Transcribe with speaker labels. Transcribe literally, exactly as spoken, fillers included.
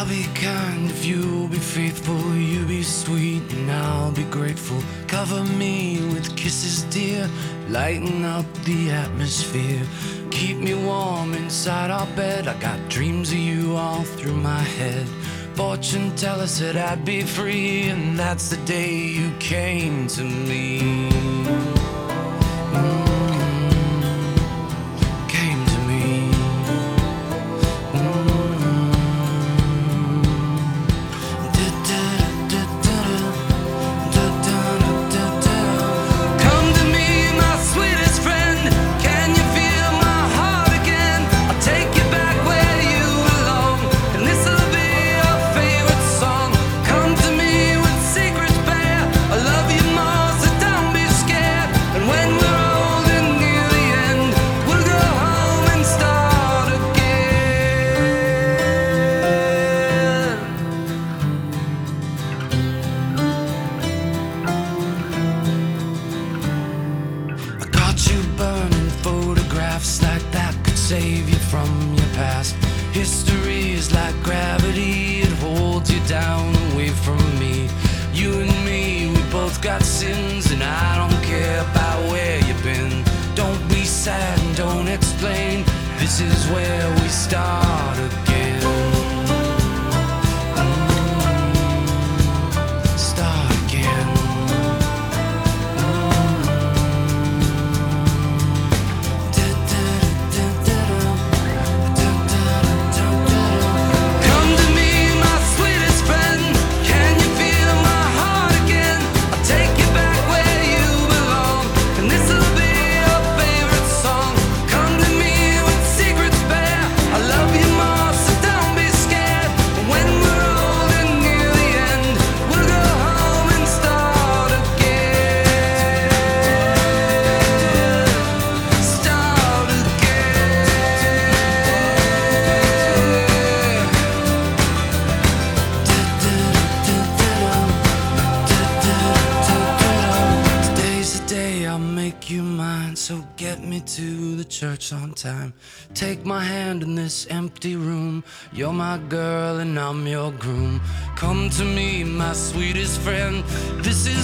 Speaker 1: be kind if you'll be faithful. You be sweet and I'll be grateful. Cover me with kisses, dear. Lighten up the atmosphere. Keep me warm inside our bed. I got dreams of you all through my head. Fortune teller said I'd be free, and that's the day you came to me. Like that could save you from your past. History is like gravity, it holds you down away from me. You and me, we both got sins, and I don't care about where you've been. Don't be sad and don't explain. This is where we start again. Mm, start again. You mine, so get me to the church on time. Take my hand in this empty room. You're my girl and I'm your groom. Come to me, my sweetest friend. This is